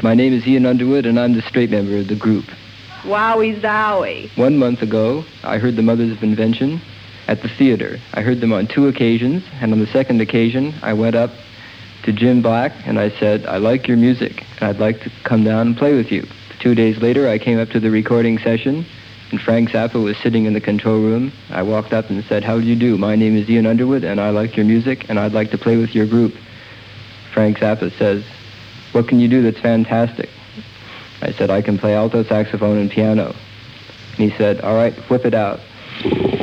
My name is Ian Underwood, and I'm the straight member of the group. Wowie zowie. 1 month ago, I heard the Mothers of Invention at the theater. I heard them on 2 occasions, and on the second occasion, I went up to Jim Black, and I said, I like your music, and I'd like to come down and play with you. 2 days later, I came up to the recording session, and Frank Zappa was sitting in the control room. I walked up and said, how do you do? My name is Ian Underwood, and I like your music, and I'd like to play with your group. Frank Zappa says, what can you do that's fantastic? I said, I can play alto saxophone and piano. And he said, all right, whip it out.